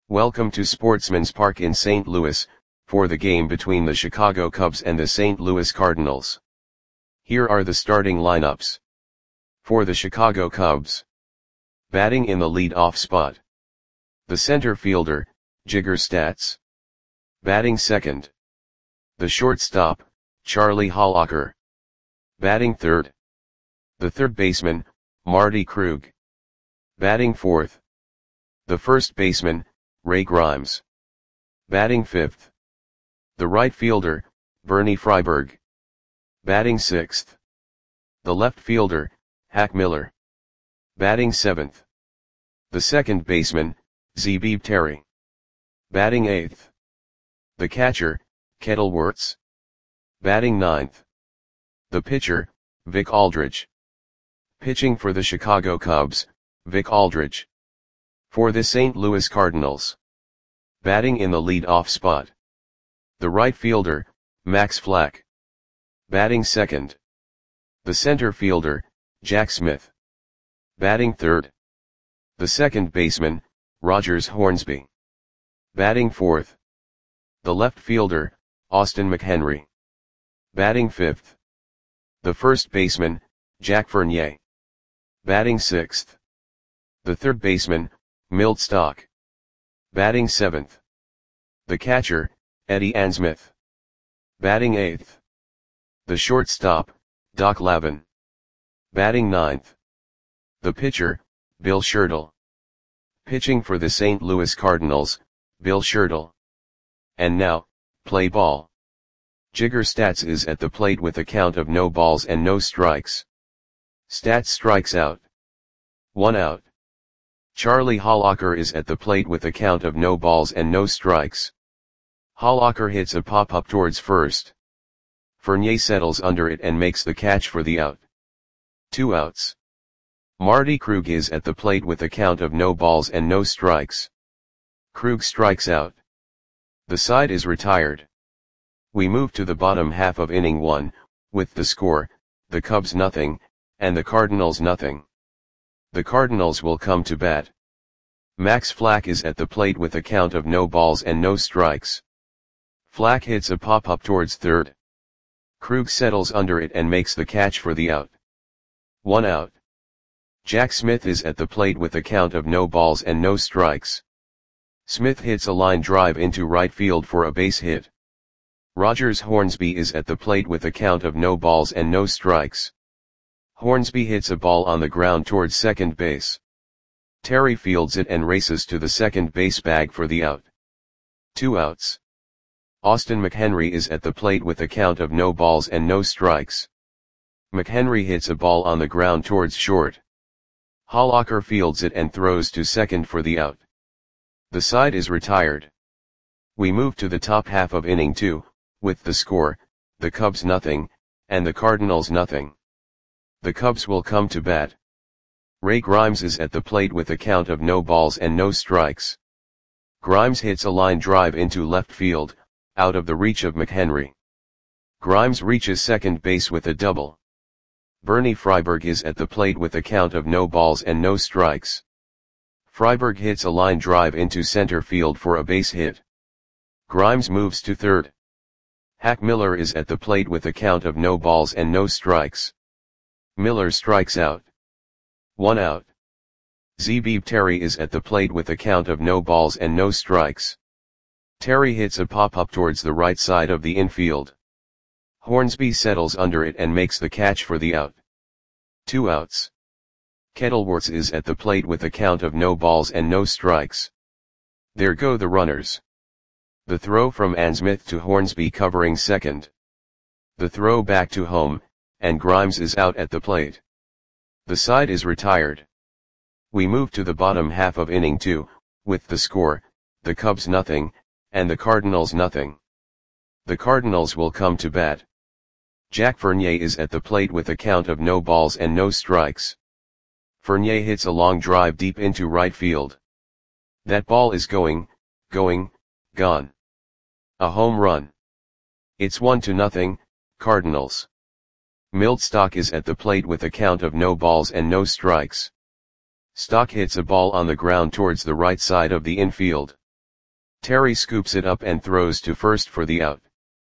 Welcome to Sportsman's Park in St. Louis, for the game between the Chicago Cubs and the St. Louis Cardinals. Here are the starting lineups. For the Chicago Cubs. Batting in the lead-off spot. The center fielder, Jigger Statz. Batting second. The shortstop, Charlie Hollacker. Batting third. The third baseman, Marty Krug. Batting fourth. The first baseman, Ray Grimes. Batting fifth. The right fielder, Bernie Freiberg. Batting sixth. The left fielder, Hack Miller. Batting seventh. The second baseman, Zebib Terry. Batting eighth. The catcher, Kettle Wirtz. Batting ninth. The pitcher, Vic Aldridge. Pitching for the Chicago Cubs, Vic Aldridge. For the St. Louis Cardinals. Batting in the lead-off spot. The right fielder, Max Flack. Batting second. The center fielder, Jack Smith. Batting third. The second baseman, Rogers Hornsby. Batting fourth. The left fielder, Austin McHenry. Batting fifth. The first baseman, Jack Fournier. Batting sixth. The third baseman, Milt Stock. Batting seventh. The catcher, Eddie Ansmith. Batting eighth. The shortstop, Doc Lavin. Batting ninth. The pitcher, Bill Shirtle. Pitching for the St. Louis Cardinals, Bill Shirtle. And now, play ball. Jigger Statz is at the plate with a count of no balls and no strikes. Statz strikes out. 1 out. Charlie Hollacker is at the plate with a count of no balls and no strikes. Hollacker hits a pop-up towards first. Fournier settles under it and makes the catch for the out. 2 outs. Marty Krug is at the plate with a count of no balls and no strikes. Krug strikes out. The side is retired. We move to the bottom half of inning 1, with the score, the Cubs nothing, and the Cardinals nothing. The Cardinals will come to bat. Max Flack is at the plate with a count of no balls and no strikes. Flack hits a pop-up towards third. Krug settles under it and makes the catch for the out. 1 out. Jack Smith is at the plate with a count of no balls and no strikes. Smith hits a line drive into right field for a base hit. Rogers Hornsby is at the plate with a count of no balls and no strikes. Hornsby hits a ball on the ground towards second base. Terry fields it and races to the second base bag for the out. 2 outs. Austin McHenry is at the plate with a count of no balls and no strikes. McHenry hits a ball on the ground towards short. Hollacker fields it and throws to second for the out. The side is retired. We move to the top half of inning 2, with the score, the Cubs nothing, and the Cardinals nothing. The Cubs will come to bat. Ray Grimes is at the plate with a count of no balls and no strikes. Grimes hits a line drive into left field, out of the reach of McHenry. Grimes reaches second base with a double. Bernie Freiberg is at the plate with a count of no balls and no strikes. Freiberg hits a line drive into center field for a base hit. Grimes moves to third. Hack Miller is at the plate with a count of no balls and no strikes. Miller strikes out. 1 out. Zebib Terry is at the plate with a count of no balls and no strikes. Terry hits a pop-up towards the right side of the infield. Hornsby settles under it and makes the catch for the out. 2 outs. Kettle Wirtz is at the plate with a count of no balls and no strikes. There go the runners. The throw from Ansmith to Hornsby covering second. The throw back to home, and Grimes is out at the plate. The side is retired. We move to the bottom half of inning 2, with the score, the Cubs nothing, and the Cardinals nothing. The Cardinals will come to bat. Jack Fournier is at the plate with a count of no balls and no strikes. Fournier hits a long drive deep into right field. That ball is gone. A home run. It's 1-0, Cardinals. Milt Stock is at the plate with a count of no balls and no strikes. Stock hits a ball on the ground towards the right side of the infield. Terry scoops it up and throws to first for the out.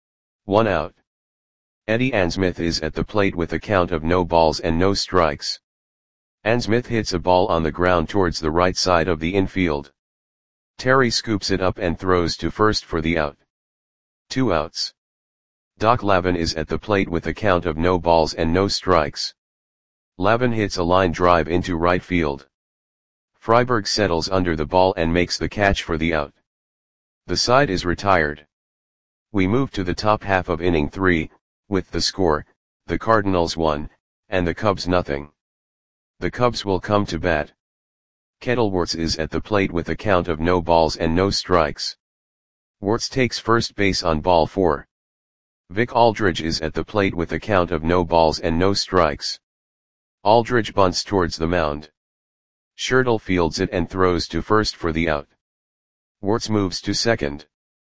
1 out. Eddie Ansmith is at the plate with a count of no balls and no strikes. Ansmith hits a ball on the ground towards the right side of the infield. Terry scoops it up and throws to first for the out. 2 outs. Doc Lavin is at the plate with a count of no balls and no strikes. Lavin hits a line drive into right field. Freiberg settles under the ball and makes the catch for the out. The side is retired. We move to the top half of inning 3, with the score, the Cardinals 1, and the Cubs nothing. The Cubs will come to bat. Kettleworts is at the plate with a count of no balls and no strikes. Wirtz takes first base on ball 4. Vic Aldridge is at the plate with a count of no balls and no strikes. Aldridge bunts towards the mound. Schertle fields it and throws to first for the out. Wirtz moves to second.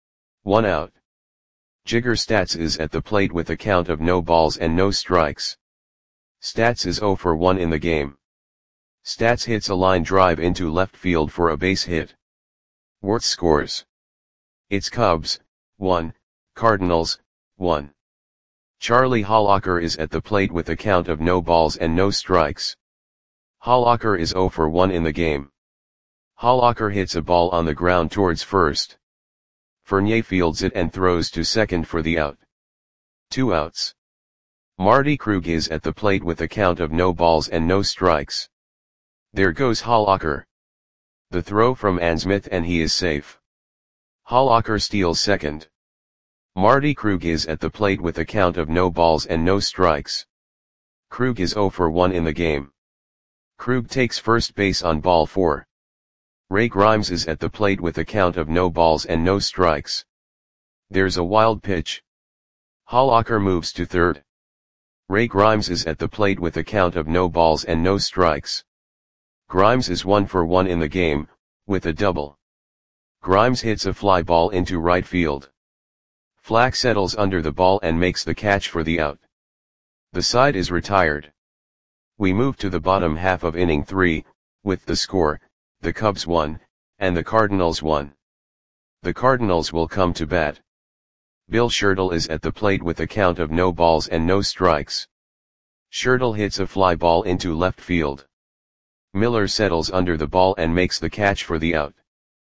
1 out. Jigger Statz is at the plate with a count of no balls and no strikes. Statz is 0 for 1 in the game. Statz hits a line drive into left field for a base hit. Wirtz scores. It's Cubs, 1, Cardinals, 1. Charlie Hollacker is at the plate with a count of no balls and no strikes. Hollacker is 0 for 1 in the game. Hollacker hits a ball on the ground towards first. Fournier fields it and throws to second for the out. 2 outs. Marty Krug is at the plate with a count of no balls and no strikes. There goes Hollacker. The throw from Ansmith and he is safe. Hollacker steals second. Marty Krug is at the plate with a count of no balls and no strikes. Krug is 0 for 1 in the game. Krug takes first base on ball 4. Ray Grimes is at the plate with a count of no balls and no strikes. There's a wild pitch. Hollacker moves to third. Ray Grimes is at the plate with a count of no balls and no strikes. Grimes is 1 for 1 in the game, with a double. Grimes hits a fly ball into right field. Flack settles under the ball and makes the catch for the out. The side is retired. We move to the bottom half of inning 3, with the score, the Cubs 1, and the Cardinals 1. The Cardinals will come to bat. Bill Schertle is at the plate with a count of no balls and no strikes. Schertle hits a fly ball into left field. Miller settles under the ball and makes the catch for the out.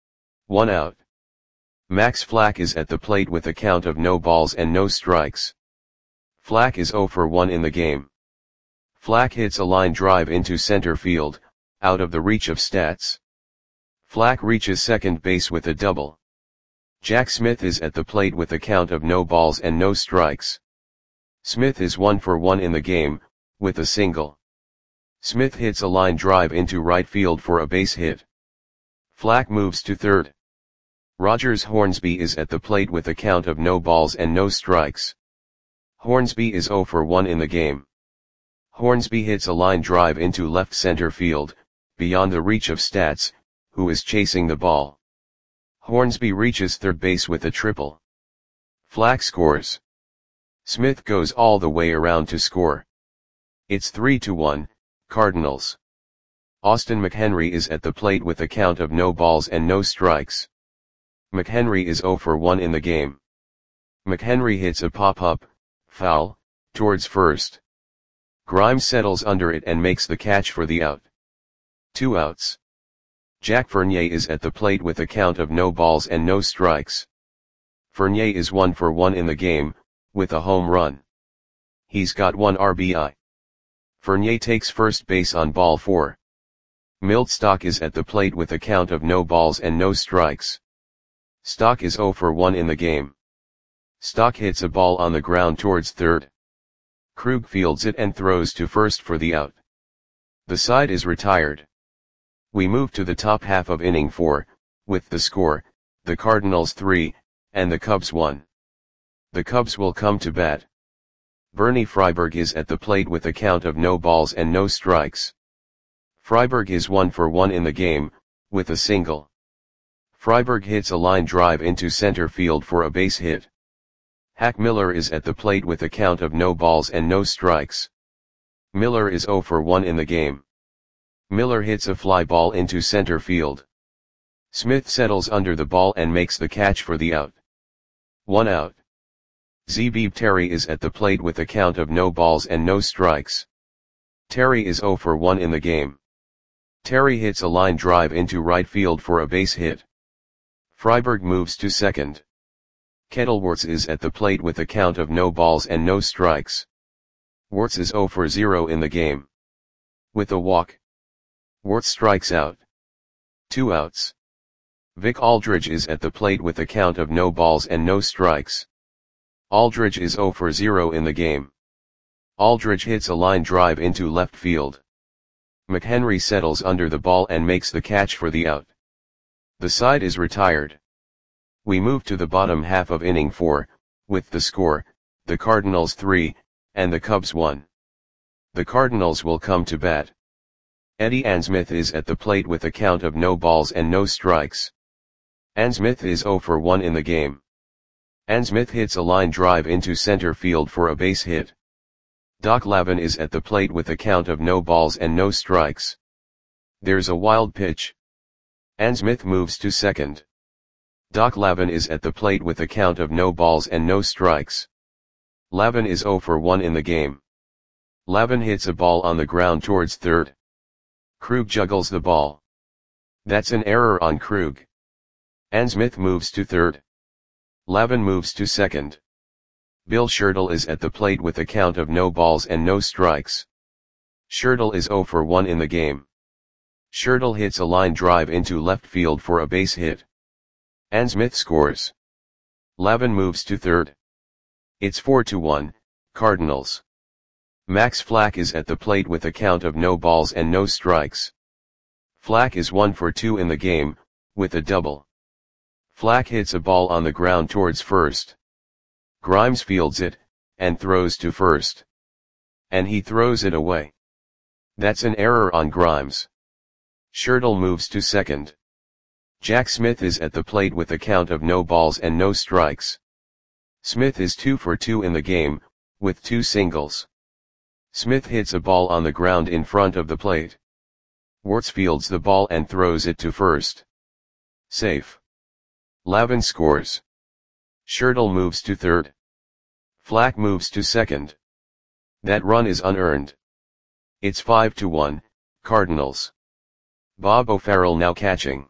1 out. Max Flack is at the plate with a count of no balls and no strikes. Flack is 0 for 1 in the game. Flack hits a line drive into center field, out of the reach of Statz. Flack reaches second base with a double. Jack Smith is at the plate with a count of no balls and no strikes. Smith is 1 for 1 in the game, with a single. Smith hits a line drive into right field for a base hit. Flack moves to third. Rogers Hornsby is at the plate with a count of no balls and no strikes. Hornsby is 0 for 1 in the game. Hornsby hits a line drive into left center field, beyond the reach of Statz, who is chasing the ball. Hornsby reaches third base with a triple. Flack scores. Smith goes all the way around to score. It's 3-1, Cardinals. Austin McHenry is at the plate with a count of no balls and no strikes. McHenry is 0 for 1 in the game. McHenry hits a pop-up, foul, towards first. Grimes settles under it and makes the catch for the out. 2 outs. Jack Fournier is at the plate with a count of no balls and no strikes. Fournier is 1 for 1 in the game, with a home run. He's got 1 RBI. Fournier takes first base on ball 4. Milt Stock is at the plate with a count of no balls and no strikes. Stock is 0 for 1 in the game. Stock hits a ball on the ground towards third. Krug fields it and throws to first for the out. The side is retired. We move to the top half of inning 4, with the score, the Cardinals 3, and the Cubs 1. The Cubs will come to bat. Bernie Freiberg is at the plate with a count of no balls and no strikes. Freiberg is 1 for 1 in the game, with a single. Freiberg hits a line drive into center field for a base hit. Hack Miller is at the plate with a count of no balls and no strikes. Miller is 0 for 1 in the game. Miller hits a fly ball into center field. Smith settles under the ball and makes the catch for the out. 1 out. Zebib Terry is at the plate with a count of no balls and no strikes. Terry is 0 for 1 in the game. Terry hits a line drive into right field for a base hit. Freiberg moves to second. Kettleworts is at the plate with a count of no balls and no strikes. Wirtz is 0 for 0 in the game. With a walk, Wirtz strikes out. 2 outs. Vic Aldridge is at the plate with a count of no balls and no strikes. Aldridge is 0 for 0 in the game. Aldridge hits a line drive into left field. McHenry settles under the ball and makes the catch for the out. The side is retired. We move to the bottom half of inning 4, with the score, the Cardinals 3, and the Cubs 1. The Cardinals will come to bat. Eddie Ansmith is at the plate with a count of no balls and no strikes. Ansmith is 0 for 1 in the game. Ansmith hits a line drive into center field for a base hit. Doc Lavin is at the plate with a count of no balls and no strikes. There's a wild pitch. Ansmith moves to second. Doc Lavin is at the plate with a count of no balls and no strikes. Lavin is 0 for 1 in the game. Lavin hits a ball on the ground towards third. Krug juggles the ball. That's an error on Krug. Ansmith moves to third. Lavin moves to second. Bill Schertle is at the plate with a count of no balls and no strikes. Schertle is 0 for 1 in the game. Schertle hits a line drive into left field for a base hit. Ansmith scores. Lavin moves to third. It's 4-1, Cardinals. Max Flack is at the plate with a count of no balls and no strikes. Flack is 1 for 2 in the game, with a double. Flack hits a ball on the ground towards first. Grimes fields it, and throws to first. And he throws it away. That's an error on Grimes. Schertle moves to second. Jack Smith is at the plate with a count of no balls and no strikes. Smith is 2 for 2 in the game, with 2 singles. Smith hits a ball on the ground in front of the plate. Wirtz fields the ball and throws it to first. Safe. Lavin scores. Schertle moves to third. Flack moves to second. That run is unearned. It's 5-1, Cardinals. Bob O'Farrell now catching.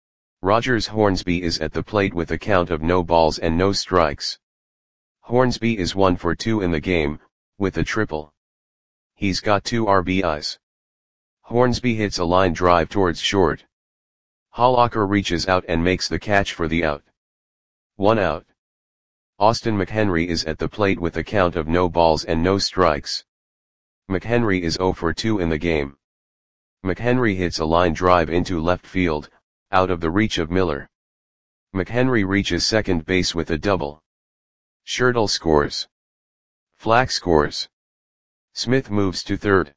Rogers Hornsby is at the plate with a count of no balls and no strikes. Hornsby is 1 for 2 in the game, with a triple. He's got 2 RBIs. Hornsby hits a line drive towards short. Hollacker reaches out and makes the catch for the out. 1 out. Austin McHenry is at the plate with a count of no balls and no strikes. McHenry is 0 for 2 in the game. McHenry hits a line drive into left field, out of the reach of Miller. McHenry reaches second base with a double. Schertle scores. Flack scores. Smith moves to third.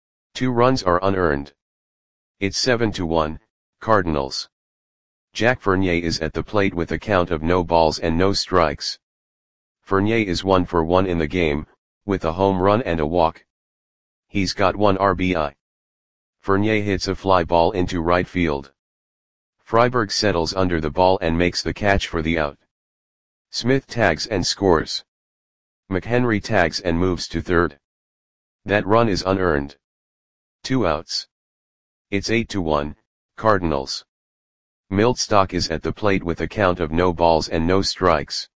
2 runs are unearned. It's 7-1, Cardinals. Jack Fournier is at the plate with a count of no balls and no strikes. Fournier is 1 for 1 in the game, with a home run and a walk. He's got 1 RBI. Fournier hits a fly ball into right field. Freiberg settles under the ball and makes the catch for the out. Smith tags and scores. McHenry tags and moves to third. That run is unearned. 2 outs. It's 8-1, Cardinals. Milt Stock is at the plate with a count of no balls and no strikes.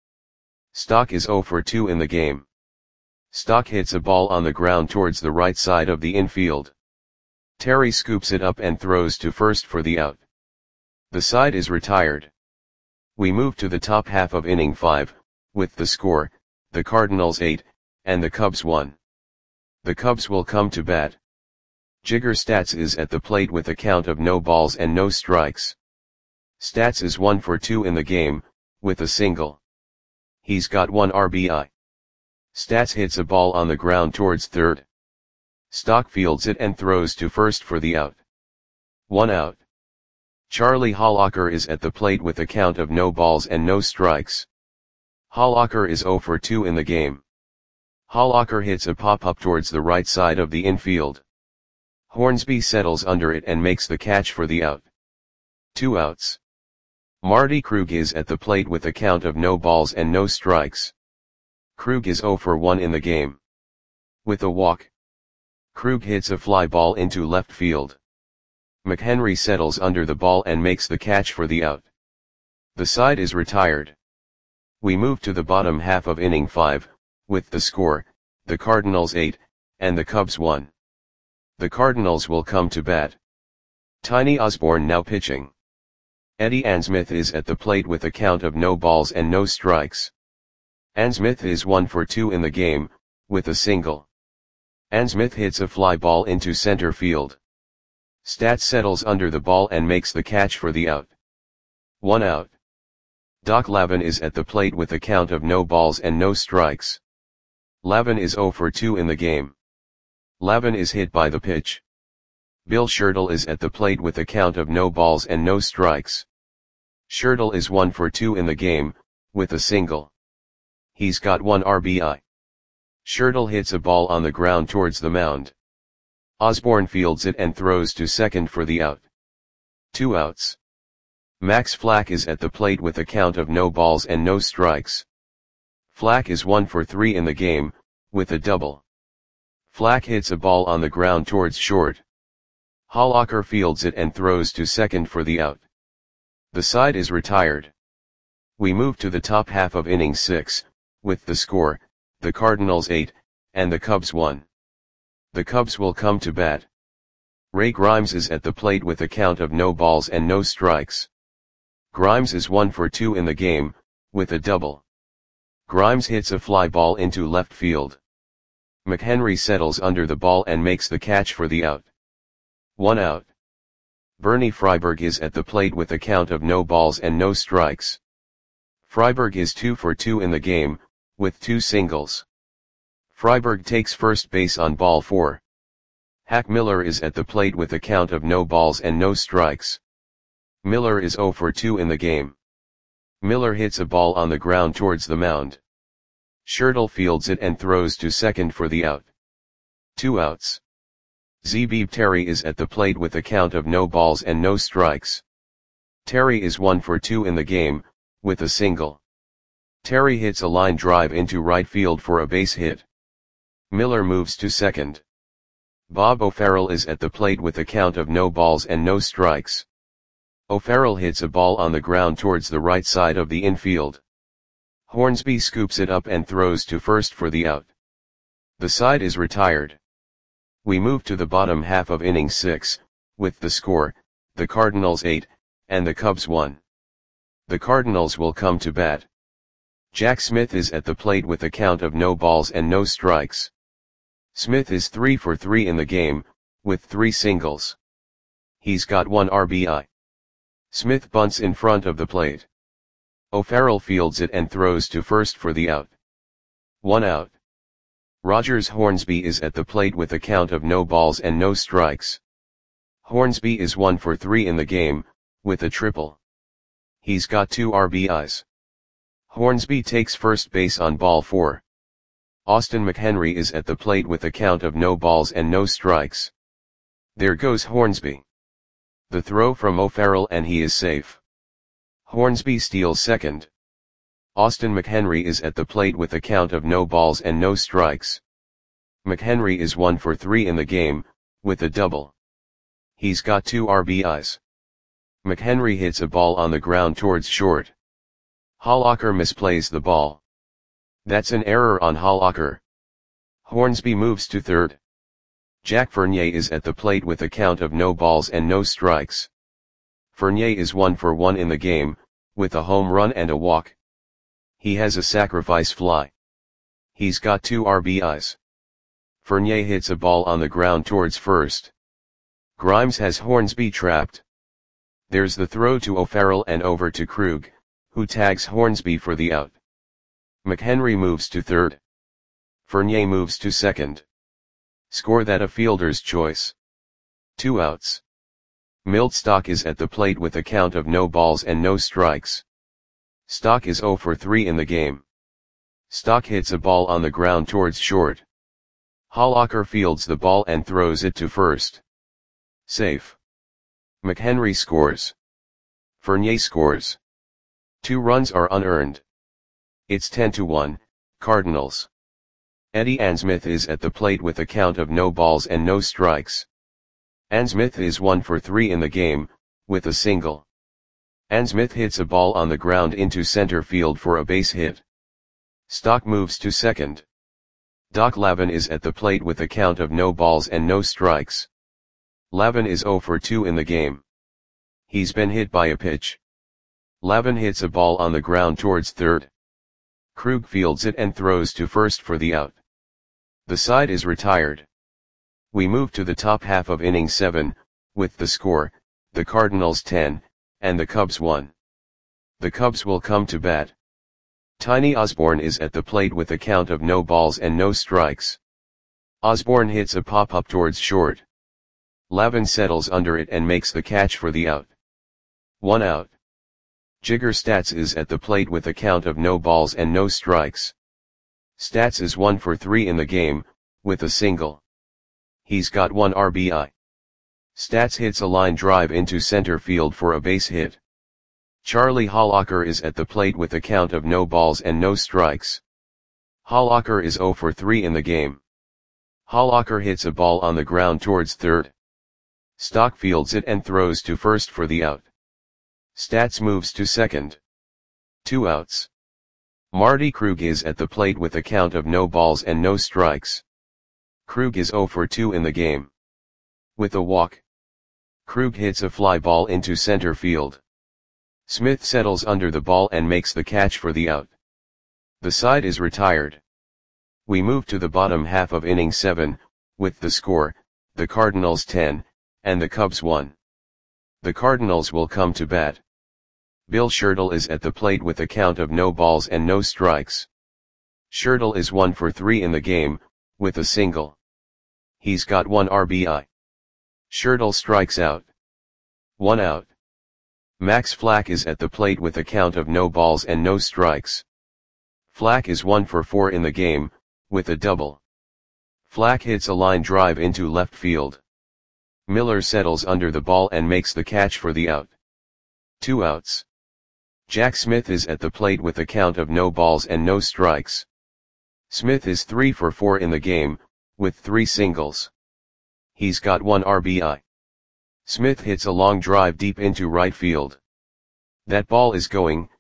Stock is 0 for 2 in the game. Stock hits a ball on the ground towards the right side of the infield. Terry scoops it up and throws to first for the out. The side is retired. We move to the top half of inning 5, with the score, the Cardinals 8, and the Cubs 1. The Cubs will come to bat. Jigger Stats is at the plate with a count of no balls and no strikes. Stats is 1 for 2 in the game, with a single. He's got 1 RBI. Stats hits a ball on the ground towards third. Stock fields it and throws to first for the out. 1 out. Charlie Hollacker is at the plate with a count of no balls and no strikes. Hollacker is 0 for 2 in the game. Hollacker hits a pop-up towards the right side of the infield. Hornsby settles under it and makes the catch for the out. 2 outs. Marty Krug is at the plate with a count of no balls and no strikes. Krug is 0 for 1 in the game. With a walk, Krug hits a fly ball into left field. McHenry settles under the ball and makes the catch for the out. The side is retired. We move to the bottom half of inning 5, with the score, the Cardinals 8, and the Cubs 1. The Cardinals will come to bat. Tiny Osborne now pitching. Eddie Ansmith is at the plate with a count of no balls and no strikes. Ansmith is 1 for 2 in the game, with a single. Ansmith hits a fly ball into center field. Stats settles under the ball and makes the catch for the out. 1 out. Doc Lavin is at the plate with a count of no balls and no strikes. Lavin is 0 for 2 in the game. Lavin is hit by the pitch. Bill Schertle is at the plate with a count of no balls and no strikes. Schertle is 1 for 2 in the game, with a single. He's got 1 RBI. Schertle hits a ball on the ground towards the mound. Osborne fields it and throws to second for the out. 2 outs. Max Flack is at the plate with a count of no balls and no strikes. Flack is 1 for 3 in the game, with a double. Flack hits a ball on the ground towards short. Hollacker fields it and throws to second for the out. The side is retired. We move to the top half of inning 6, with the score, the Cardinals 8, and the Cubs 1. The Cubs will come to bat. Ray Grimes is at the plate with a count of no balls and no strikes. Grimes is 1 for 2 in the game, with a double. Grimes hits a fly ball into left field. McHenry settles under the ball and makes the catch for the out. 1 out. Bernie Freiberg is at the plate with a count of no balls and no strikes. Freiberg is 2 for 2 in the game, with 2 singles. Freiberg takes first base on ball 4. Hack Miller is at the plate with a count of no balls and no strikes. Miller is 0 for 2 in the game. Miller hits a ball on the ground towards the mound. Schertle fields it and throws to second for the out. 2 outs. Zebib Terry is at the plate with a count of no balls and no strikes. Terry is 1 for 2 in the game, with a single. Terry hits a line drive into right field for a base hit. Miller moves to second. Bob O'Farrell is at the plate with a count of no balls and no strikes. O'Farrell hits a ball on the ground towards the right side of the infield. Hornsby scoops it up and throws to first for the out. The side is retired. We move to the bottom half of inning 6, with the score, the Cardinals 8, and the Cubs 1. The Cardinals will come to bat. Jack Smith is at the plate with a count of no balls and no strikes. Smith is 3 for 3 in the game, with 3 singles. He's got 1 RBI. Smith bunts in front of the plate. O'Farrell fields it and throws to first for the out. 1 out. Rogers Hornsby is at the plate with a count of no balls and no strikes. Hornsby is 1 for 3 in the game, with a triple. He's got 2 RBIs. Hornsby takes first base on ball 4. Austin McHenry is at the plate with a count of no balls and no strikes. There goes Hornsby. The throw from O'Farrell and he is safe. Hornsby steals second. Austin McHenry is at the plate with a count of no balls and no strikes. McHenry is 1 for 3 in the game, with a double. He's got 2 RBIs. McHenry hits a ball on the ground towards short. Hollacker misplays the ball. That's an error on Hollacker. Hornsby moves to third. Jack Fournier is at the plate with a count of no balls and no strikes. Fournier is 1 for 1 in the game, with a home run and a walk. He has a sacrifice fly. He's got 2 RBIs. Fournier hits a ball on the ground towards first. Grimes has Hornsby trapped. There's the throw to O'Farrell and over to Krug, who tags Hornsby for the out. McHenry moves to third. Fournier moves to second. Score that a fielder's choice. 2 outs. Milt Stock is at the plate with a count of no balls and no strikes. Stock is 0 for 3 in the game. Stock hits a ball on the ground towards short. Hollacker fields the ball and throws it to first. Safe. McHenry scores. Fournier scores. 2 runs are unearned. It's 10-1, Cardinals. Eddie Ansmith is at the plate with a count of no balls and no strikes. Ansmith is 1 for 3 in the game, with a single. Ansmith hits a ball on the ground into center field for a base hit. Stock moves to second. Doc Lavin is at the plate with a count of no balls and no strikes. Lavin is 0 for 2 in the game. He's been hit by a pitch. Lavin hits a ball on the ground towards third. Krug fields it and throws to first for the out. The side is retired. We move to the top half of inning 7, with the score, the Cardinals 10, and the Cubs 1. The Cubs will come to bat. Tiny Osborne is at the plate with a count of no balls and no strikes. Osborne hits a pop-up towards short. Lavin settles under it and makes the catch for the out. 1 out. Jigger Stats is at the plate with a count of no balls and no strikes. Stats is 1 for 3 in the game, with a single. He's got 1 RBI. Stats hits a line drive into center field for a base hit. Charlie Hollacker is at the plate with a count of no balls and no strikes. Hollacker is 0 for 3 in the game. Hollacker hits a ball on the ground towards third. Stock fields it and throws to first for the out. Stats moves to second. 2 outs. Marty Krug is at the plate with a count of no balls and no strikes. Krug is 0 for 2 in the game. With a walk. Krug hits a fly ball into center field. Smith settles under the ball and makes the catch for the out. The side is retired. We move to the bottom half of inning 7, with the score, the Cardinals 10, and the Cubs 1. The Cardinals will come to bat. Bill Schertle is at the plate with a count of no balls and no strikes. Schertle is 1 for 3 in the game, with a single. He's got 1 RBI. Schertle strikes out. 1 out. Max Flack is at the plate with a count of no balls and no strikes. Flack is 1 for 4 in the game, with a double. Flack hits a line drive into left field. Miller settles under the ball and makes the catch for the out. 2 outs. Jack Smith is at the plate with a count of no balls and no strikes. Smith is 3 for 4 in the game, with 3 singles. He's got 1 RBI. Smith hits a long drive deep into right field. That ball is gone.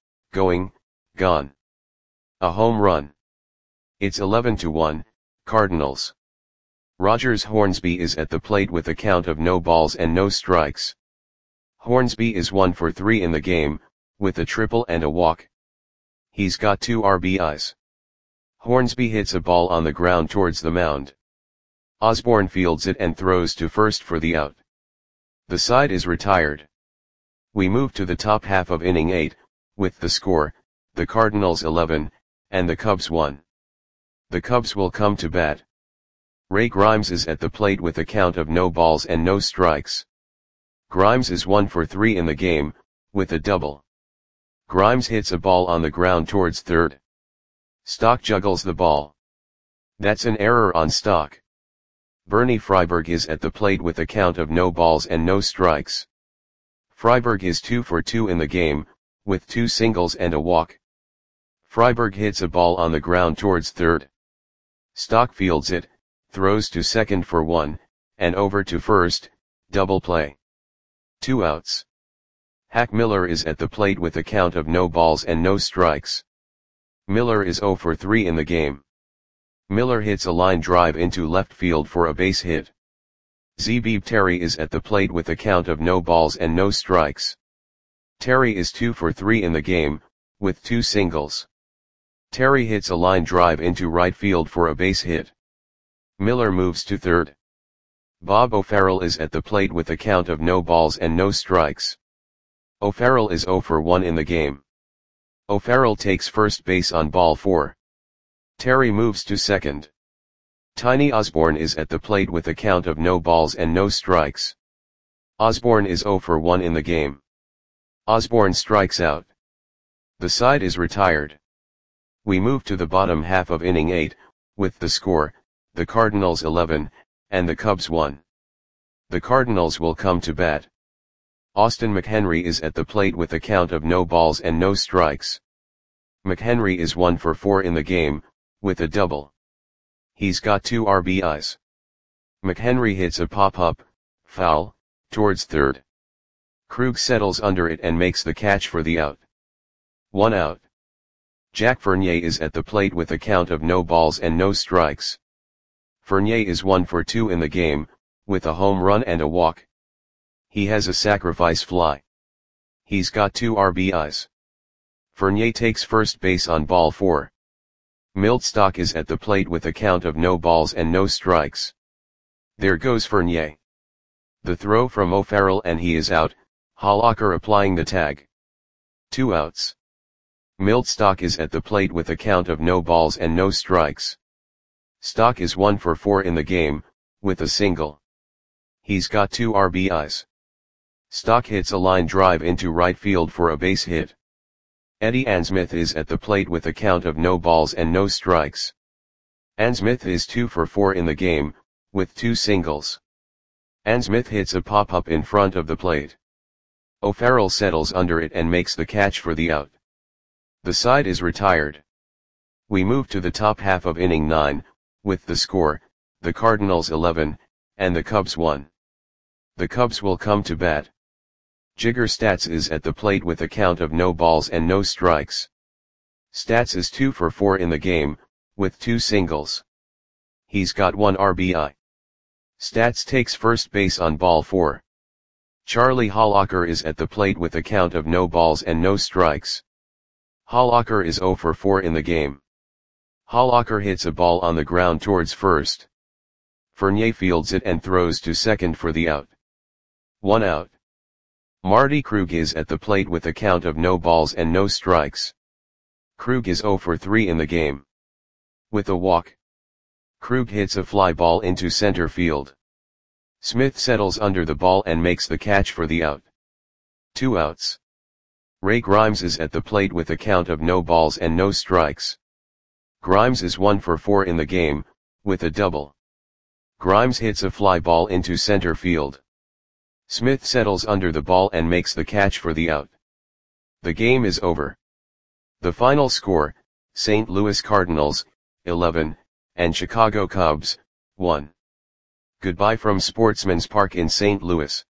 A home run. It's 11-1, Cardinals. Rogers Hornsby is at the plate with a count of no balls and no strikes. Hornsby is 1 for 3 in the game, with a triple and a walk. He's got 2 RBIs. Hornsby hits a ball on the ground towards the mound. Osborne fields it and throws to first for the out. The side is retired. We move to the top half of inning 8, with the score, the Cardinals 11, and the Cubs 1. The Cubs will come to bat. Ray Grimes is at the plate with a count of no balls and no strikes. Grimes is 1 for 3 in the game, with a double. Grimes hits a ball on the ground towards third. Stock juggles the ball. That's an error on Stock. Bernie Freiberg is at the plate with a count of no balls and no strikes. Freiberg is 2 for 2 in the game, with 2 singles and a walk. Freiberg hits a ball on the ground towards third. Stock fields it, throws to second for 1, and over to first, double play. 2 outs. Hack Miller is at the plate with a count of no balls and no strikes. Miller is 0 for 3 in the game. Miller hits a line drive into left field for a base hit. Zebib Terry is at the plate with a count of no balls and no strikes. Terry is 2 for 3 in the game, with 2 singles. Terry hits a line drive into right field for a base hit. Miller moves to third. Bob O'Farrell is at the plate with a count of no balls and no strikes. O'Farrell is 0 for 1 in the game. O'Farrell takes first base on ball 4. Terry moves to second. Tiny Osborne is at the plate with a count of no balls and no strikes. Osborne is 0 for 1 in the game. Osborne strikes out. The side is retired. We move to the bottom half of inning 8, with the score, the Cardinals 11, and the Cubs 1. The Cardinals will come to bat. Austin McHenry is at the plate with a count of no balls and no strikes. McHenry is 1 for 4 in the game, with a double. He's got 2 RBIs. McHenry hits a pop-up, foul, towards third. Krug settles under it and makes the catch for the out. 1 out. Jack Fournier is at the plate with a count of no balls and no strikes. Fournier is 1 for 2 in the game, with a home run and a walk. He has a sacrifice fly. He's got 2 RBIs. Fournier takes first base on ball 4. Miltstock is at the plate with a count of no balls and no strikes. There goes Fournier. The throw from O'Farrell and he is out, Hollacker applying the tag. 2 outs. Miltstock is at the plate with a count of no balls and no strikes. Stock is 1 for 4 in the game, with a single. He's got 2 RBIs. Stock hits a line drive into right field for a base hit. Eddie Ansmith is at the plate with a count of no balls and no strikes. Ansmith is 2 for 4 in the game, with 2 singles. Ansmith hits a pop-up in front of the plate. O'Farrell settles under it and makes the catch for the out. The side is retired. We move to the top half of inning 9, with the score, the Cardinals 11, and the Cubs 1. The Cubs will come to bat. Jigger Stats is at the plate with a count of no balls and no strikes. Stats is 2 for 4 in the game, with 2 singles. He's got 1 RBI. Stats takes first base on ball 4. Charlie Hollacker is at the plate with a count of no balls and no strikes. Hollacker is 0 for 4 in the game. Hollacker hits a ball on the ground towards first. Fournier fields it and throws to second for the out. 1 out. Marty Krug is at the plate with a count of no balls and no strikes. Krug is 0 for 3 in the game. With a walk. Krug hits a fly ball into center field. Smith settles under the ball and makes the catch for the out. 2 outs. Ray Grimes is at the plate with a count of no balls and no strikes. Grimes is 1 for 4 in the game, with a double. Grimes hits a fly ball into center field. Smith settles under the ball and makes the catch for the out. The game is over. The final score, St. Louis Cardinals, 11, and Chicago Cubs, 1. Goodbye from Sportsman's Park in St. Louis.